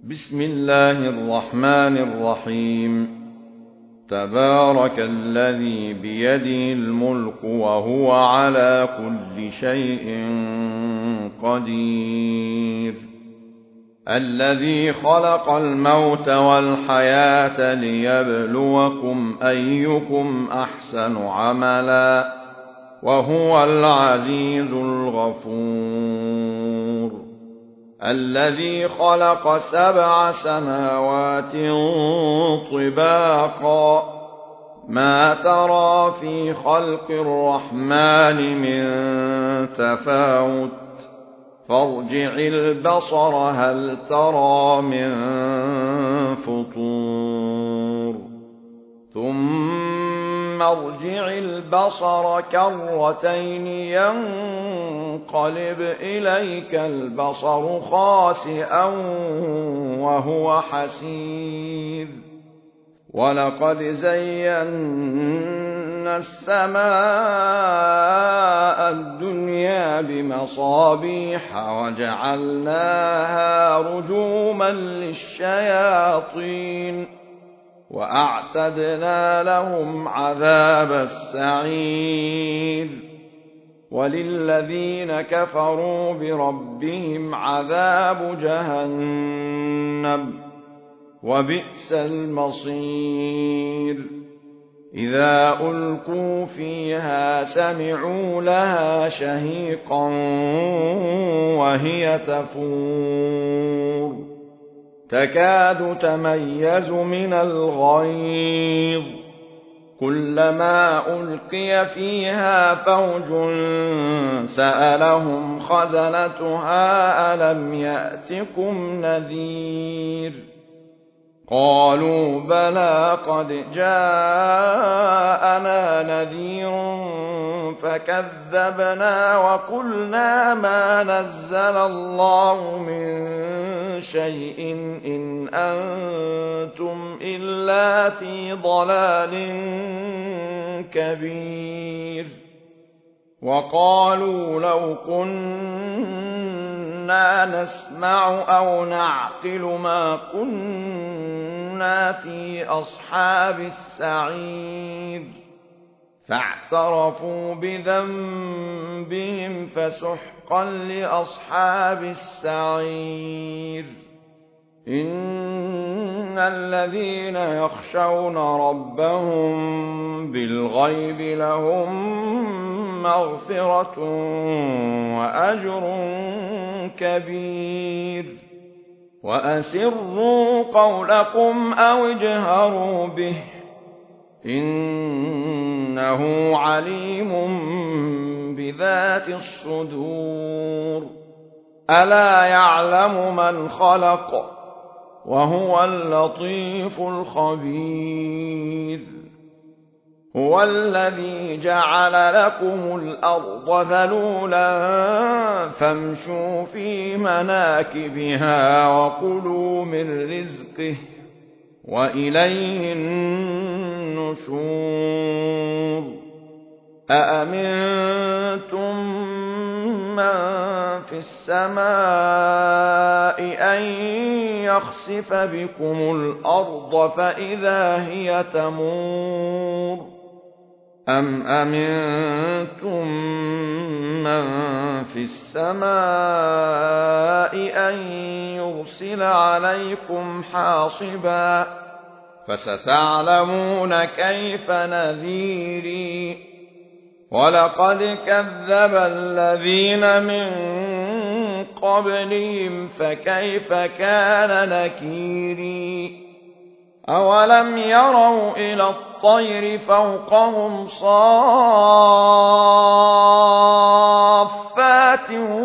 بسم الله الرحمن الرحيم. تبارك الذي بيده الملك وهو على كل شيء قدير. الذي خلق الموت والحياة ليبلوكم أيكم أحسن عملا وهو العزيز الغفور. الذي خلق 7 سماوات طباقا ما ترى في خلق الرحمن من تفاوت فارجع البصر هل ترى من فطور ثم ارجع البصر كرتين ينقلب إليك البصر خاسئا وهو حسير. ولقد زينا السماء الدنيا بمصابيح وجعلناها رجوما للشياطين وأعتدنا لهم عذاب السعير. وللذين كفروا بربهم عذاب جهنم وبئس المصير. إذا ألقوا فيها سمعوا لها شهيقا وهي تفور تكاد تميز من الغيظ كلما ألقي فيها فوج سألهم خزنتها ألم يأتكم نذير قالوا بلى قد جاءنا نذير فكذبنا وقلنا ما نزل الله من شيء إن أنتم إلا في ضلال كبير. وقالوا لو كنا نسمع أو نعقل ما كنا في أصحاب السعير فاعترفوا بذنبهم فسحقا لأصحاب السعير. إن الذين يخشون ربهم بالغيب لهم مغفرة وأجر كبير. وأسروا قولكم أو اجهروا به إنه عليم بذات الصدور. ألا يعلم من خلق وهو اللطيف الخبير. هو الذي جعل لكم الأرض ذلولا فامشوا في مناكبها وكلوا من رزقه وإليه النشور. أأمنتم من في السماء أن يخسف بكم الأرض فإذا هي تمور أم أمنتم من في السماء أن يرسل عليكم حاصبا فستعلمون كيف نذيري. ولقد كذب الذين من قبلهم فكيف كان نكيري. أولم يروا إلى الطير فوقهم صافات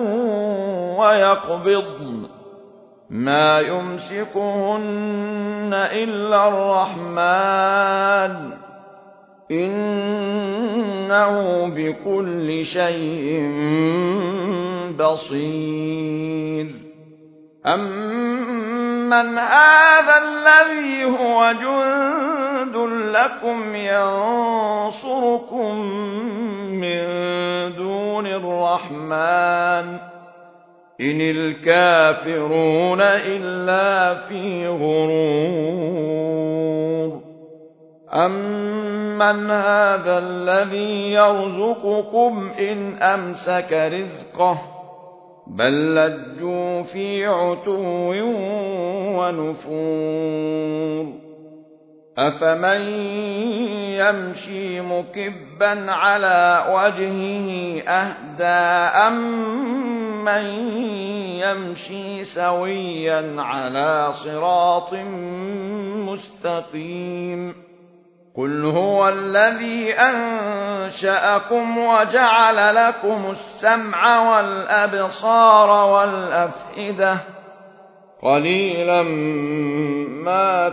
ويقبضن ما يمسكهن إلا الرحمن إنه بكل شيء بصير. أمن هذا الذي هو جند لكم ينصركم من دون الرحمن إن الكافرون إلا في غرور أمن هذا الذي يرزقكم إن أمسك رزقه بل لجوا في عتو ونفور أفمن يمشي مكبا على وجهه أهدى أمن يمشي سويا على صراط مستقيم قل هو الذي أنشأكم وجعل لكم السمع والأبصار والأفئدة قليلا ما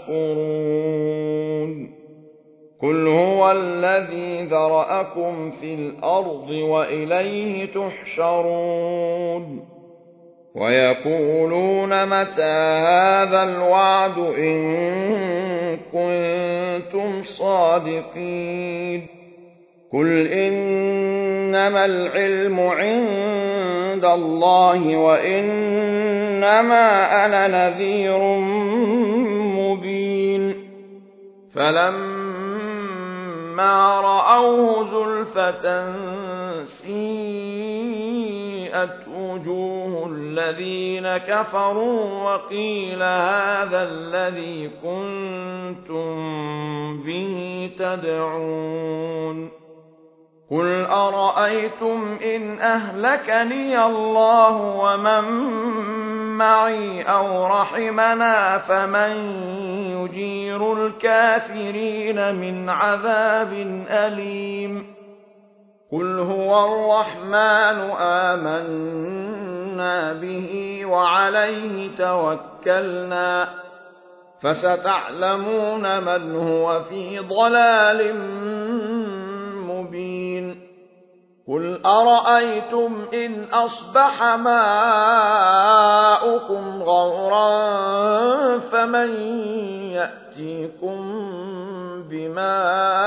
تشكرون قل هو الذي ذرأكم في الأرض وإليه تحشرون ويقولون متى هذا الوعد إن كنتم صادقين قل إنما العلم عند الله وإنما أنا نذير مبين فلما رأوه زلفة سيئت وجوه الذين كفروا وقيل هذا الذي كنتم به تدعون قل أرأيتم إن أهلكني الله ومن معي أو رحمنا فمن يجير الكافرين من عذاب أليم قل هو الرحمن آمنا به وعليه توكلنا فستعلمون من هو في ضلال مبين قل أرأيتم إن أصبح ماؤكم غورا فمن يأتيكم بماء